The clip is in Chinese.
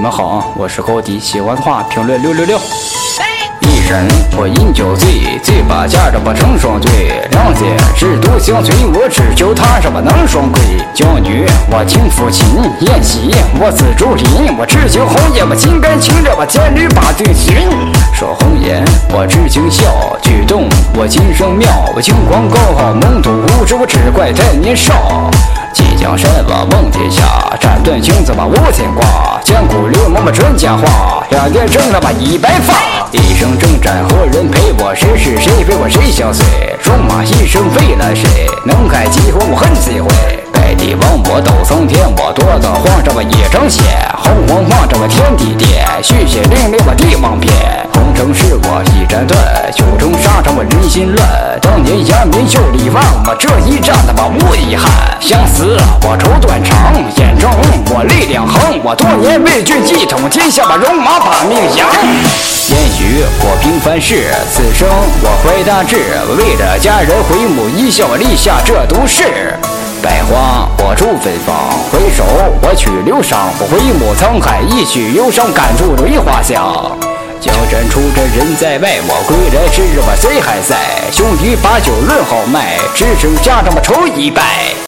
们好，我是高迪，喜欢的话评论666。一人我饮酒醉，醉把架着不成双对，两姐是独相随，我只求他什么能双归。娇女我听抚琴，宴席我自竹林，我只求红颜我心甘情愿，我千里把对寻。说红颜我知情笑，举动我今生妙，我轻狂高傲懵懂无知，我只怪太年少。即将身我梦天下，斩断情字把无牵挂，千古流氓把传佳话，两点正了把一白发。一生征战何人陪我，谁是谁陪我谁相随，戎马一生为了谁，能开几回我很忌讳。拜帝王我斗苍天，我夺得皇上我一张血，红红望着我天地殿，血血淋淋我帝王篇。红尘是我一斩断，九城沙场我人心乱，当年扬名就力旺，我这一战他妈无遗憾。相思我愁断肠，眼中我泪两行，我多年为君一统天下，把戎马把命扬。烟雨我平凡事，此生我怀大志，为了家人回眸一笑，我立下这毒誓。百花我出芬芳，回首我取流觞，我回眸沧海一曲忧伤，感触芦花香。江山出征人在外，我归来时我谁还在？兄弟把酒论豪迈，只剩家长我愁一败。